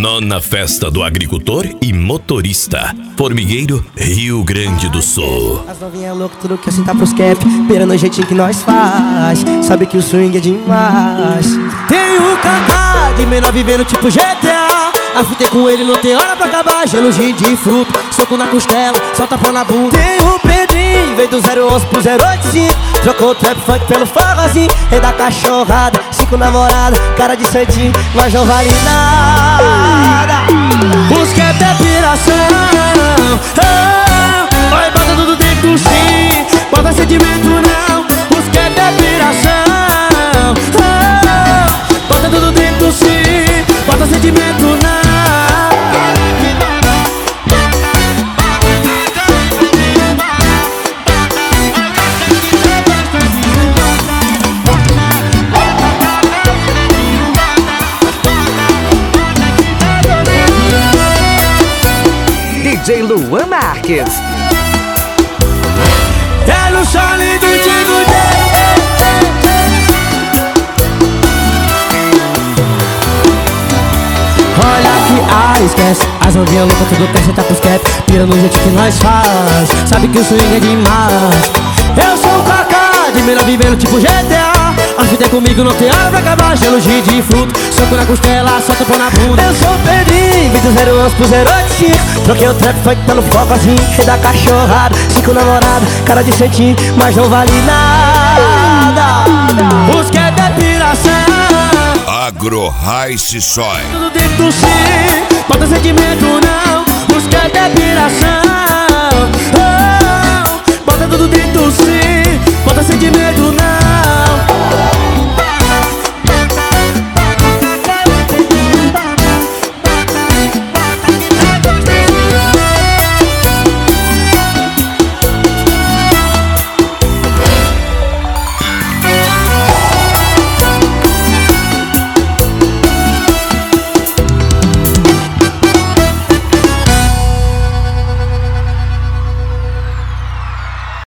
Nona Festa do Agricultor e Motorista, Formigueiro, Rio Grande do Sul. As novinhas loucas, tudo que assim tá pros cap, beirando o jeitinho que nós faz. Sabe que o swing é demais. Tem o Kaká de menor vivendo tipo GTA. Afutei com ele, não tem hora pra acabar. Gelo de fruta, soco na costela, solta pão na bunda. Tem o Pedrinho, veio do 011 pro 085. Trocou o trap funk pelo forrozinho. Rei da cachorrada, 5 namoradas, cara de santinho, mas não vale nada. Os que é piração, vai bota tudo dentro sim, bota sentimento não. Os que é piração, bota tudo dentro sim, bota sentimento não. DJ Luan Marques. É no chale do Digo. Olha que esquece. As novinhas loucas, tudo quer sentar pros cap, pira no jeito que nós faz. Sabe que o swing é demais. Eu sou o Kaká, de menor vivendo tipo GTA. A vida é comigo, não tem hora pra acabar. Gelo de fruta, soco na costela, solta pão na bunda. Eu sou o Pedrinho, vim do 011 pro 085. Troquei o trap funk pelo focozinho. Rei da cachorrada, 5 namoradas, cara de santinho, mas não vale nada. Os que é piração, Agro Rice Soy. tudo dentro do sim, bota sentimento não. Os que é piração, bota tudo dentro do sim, bota sentimento não.